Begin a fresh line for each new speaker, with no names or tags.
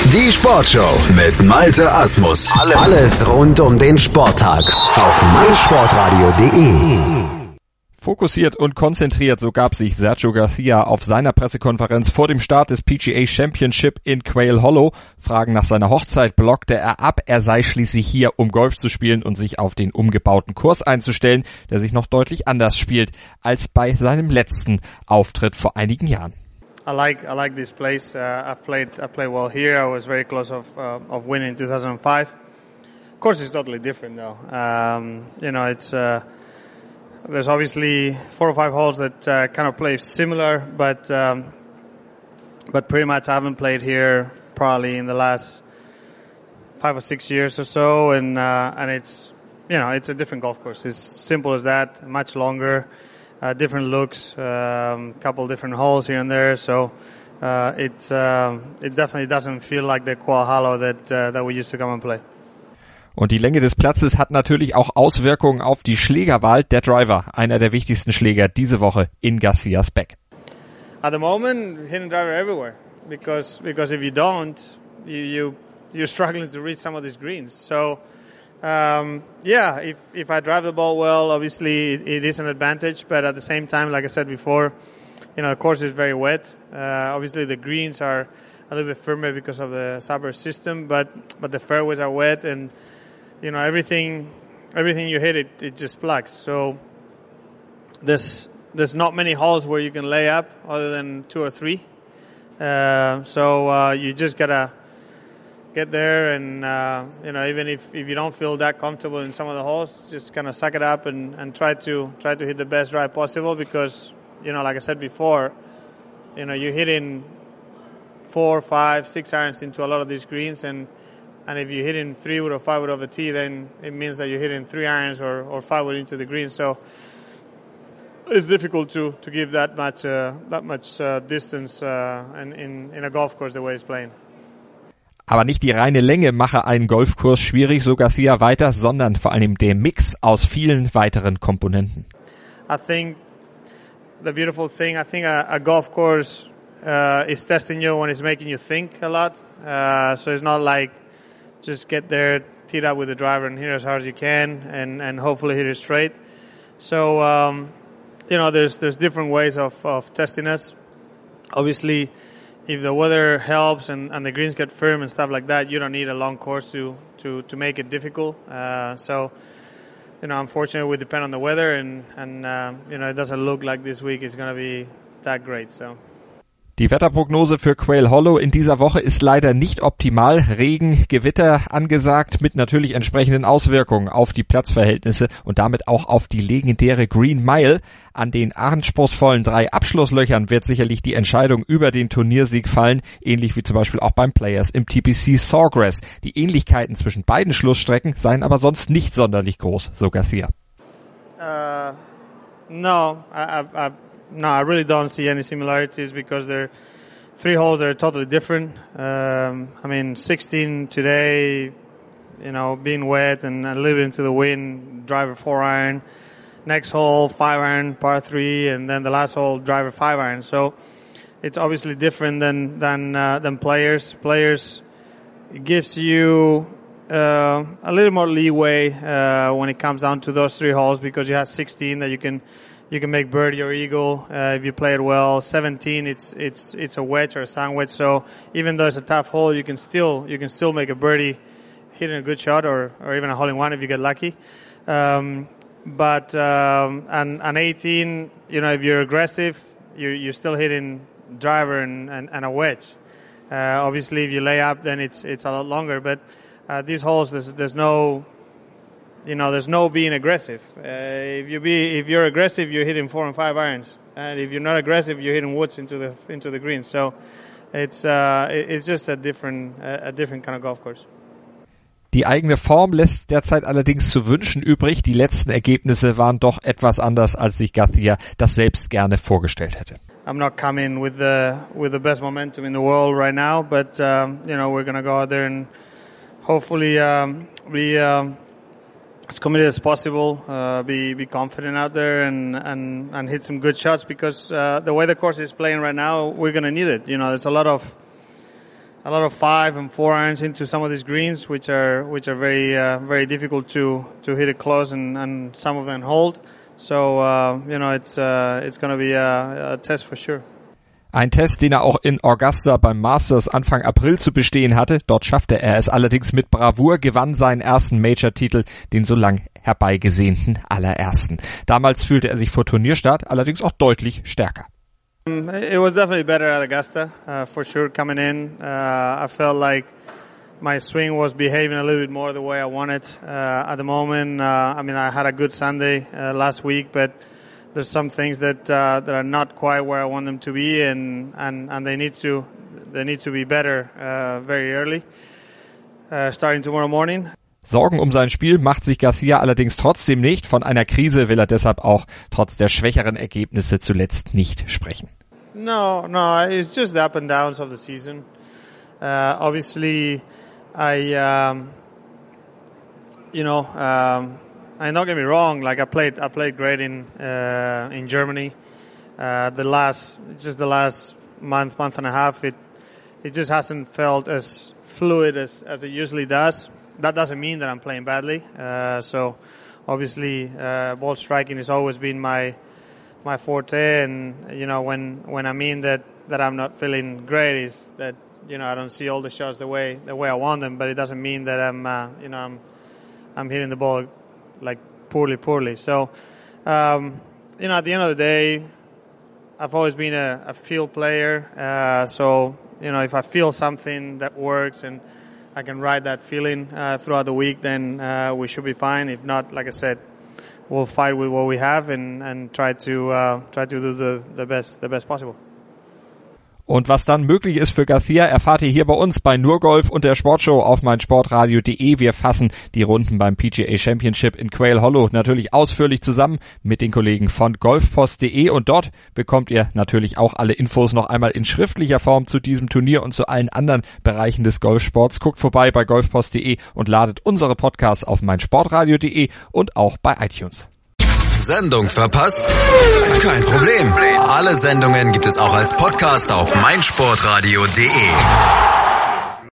Die Sportshow mit Malte Asmus. Alles rund um den Sporttag auf meinsportradio.de.
Fokussiert und konzentriert, so gab sich Sergio Garcia auf seiner Pressekonferenz vor dem Start des PGA Championship in Quail Hollow. Fragen nach seiner Hochzeit blockte er ab. Er sei schließlich hier, um Golf zu spielen und sich auf den umgebauten Kurs einzustellen, der sich noch deutlich anders spielt als bei seinem letzten Auftritt vor einigen Jahren.
I like this place. I played well here. I was very close of winning in 2005. Of course, it's totally different though. It's there's obviously 4 or 5 holes that kind of play similar, but pretty much I haven't played here probably in the last 5 or 6 years or so, and it's it's a different golf course. It's simple as that. Much longer. Different looks, couple different holes here and there, so it definitely doesn't feel like the Quail Hollow that we used to come and play.
Und die Länge des Platzes hat natürlich auch Auswirkungen auf die Schlägerwahl. Der Driver, einer der wichtigsten Schläger diese Woche in Garcias Bag.
At the moment, hitting driver everywhere, because if you don't, you're struggling to reach some of these greens. So. If I drive the ball well, obviously it is an advantage, but at the same time, like I said before, the course is very wet. Obviously the greens are a little bit firmer because of the Sunburst system, but the fairways are wet, and everything you hit it just plugs. So there's not many holes where you can lay up other than 2 or 3. So you just gotta get there, and even if you don't feel that comfortable in some of the holes, just kind of suck it up and try to hit the best drive possible, because like I said before, you're hitting 4, 5, 6 irons into a lot of these greens, and if you're hitting 3 wood or 5 wood over tee, then it means that you're hitting 3 irons or 5 wood into the green. So it's difficult to give that much distance in a golf course the way it's playing.
Aber nicht die reine Länge mache einen Golfkurs schwierig, so Garcia weiter, sondern vor allem der Mix aus vielen weiteren Komponenten.
I think the beautiful thing, a golf course is testing you when it's making you think a lot. So it's not like just get there, tee it up with the driver and hit as hard as you can and hopefully hit it straight. So, there's different ways of testing us. Obviously, if the weather helps and the greens get firm and stuff like that, you don't need a long course to make it difficult. Unfortunately, we depend on the weather, and it doesn't look like this week is going to be that great. So.
Die Wetterprognose für Quail Hollow in dieser Woche ist leider nicht optimal. Regen, Gewitter angesagt mit natürlich entsprechenden Auswirkungen auf die Platzverhältnisse und damit auch auf die legendäre Green Mile. An den anspruchsvollen 3 Abschlusslöchern wird sicherlich die Entscheidung über den Turniersieg fallen, ähnlich wie zum Beispiel auch beim Players im TPC Sawgrass. Die Ähnlichkeiten zwischen beiden Schlussstrecken seien aber sonst nicht sonderlich groß, so Garcia.
No, I really don't see any similarities, because they're 3 holes that are totally different. 16 today, being wet and a little bit into the wind, driver 4 iron. Next hole, 5 iron, par 3, and then the last hole, driver 5 iron. So it's obviously different than Players. Players, it gives you a little more leeway when it comes down to those 3 holes, because you have 16 that you can make birdie or eagle if you play it well. 17, it's a wedge or a sand wedge. So even though it's a tough hole, you can still make a birdie, hitting a good shot, or even a hole in one if you get lucky. But 18, if you're aggressive, you're still hitting driver and a wedge. Obviously, if you lay up, then it's a lot longer. But these holes, there's no being aggressive. If you're aggressive, you're hitting 4 and 5 irons, and if you're not aggressive, you're hitting woods into the green. So it's just a different kind of golf course.
Die eigene Form lässt derzeit allerdings zu wünschen übrig. Die letzten Ergebnisse waren doch etwas anders, als sich Garcia das selbst gerne vorgestellt hätte.
I'm not coming with the best momentum in the world right now, but we're gonna go out there and hopefully be as committed as possible, be confident out there and hit some good shots, because the way the course is playing right now, we're gonna need it. There's a lot of a lot of 5 and 4 irons into some of these greens, which are very difficult to hit it close and some of them hold. So it's going to be a test for sure.
Ein Test, den er auch in Augusta beim Masters Anfang April zu bestehen hatte. Dort schaffte er es allerdings mit Bravour, gewann seinen ersten Major-Titel, den so lang herbeigesehnten allerersten. Damals fühlte er sich vor Turnierstart allerdings auch deutlich stärker.
It was definitely better at Augusta, for sure. Coming in, I felt like my swing was behaving a little bit more the way I wanted. At the moment, I had a good Sunday last week, but there's some things that are not quite where I want them to be, and they need to be better very early, starting tomorrow morning.
Sorgen um sein Spiel macht sich Garcia allerdings trotzdem nicht. Von einer Krise will er deshalb auch trotz der schwächeren Ergebnisse zuletzt nicht sprechen.
No, it's just the up and downs of the season. Obviously, and don't get me wrong, like I played great in Germany. The last month and a half, it just hasn't felt as fluid as it usually does. That doesn't mean that I'm playing badly. So obviously, ball striking has always been my forte, and when I mean that I'm not feeling great, is that I don't see all the shots the way I want them, but it doesn't mean that I'm hitting the ball like poorly. So at the end of the day, I've always been a field player. So if I feel something that works and I can ride that feeling throughout the week, then we should be fine. If not, like I said, we'll fight with what we have and try to do the best possible.
Und was dann möglich ist für Garcia, erfahrt ihr hier bei uns bei Nur Golf und der Sportshow auf meinsportradio.de. Wir fassen die Runden beim PGA Championship in Quail Hollow natürlich ausführlich zusammen mit den Kollegen von golfpost.de, und dort bekommt ihr natürlich auch alle Infos noch einmal in schriftlicher Form zu diesem Turnier und zu allen anderen Bereichen des Golfsports. Guckt vorbei bei golfpost.de und ladet unsere Podcasts auf meinsportradio.de und auch bei iTunes.
Sendung verpasst? Kein Problem. Alle Sendungen gibt es auch als Podcast auf meinsportradio.de.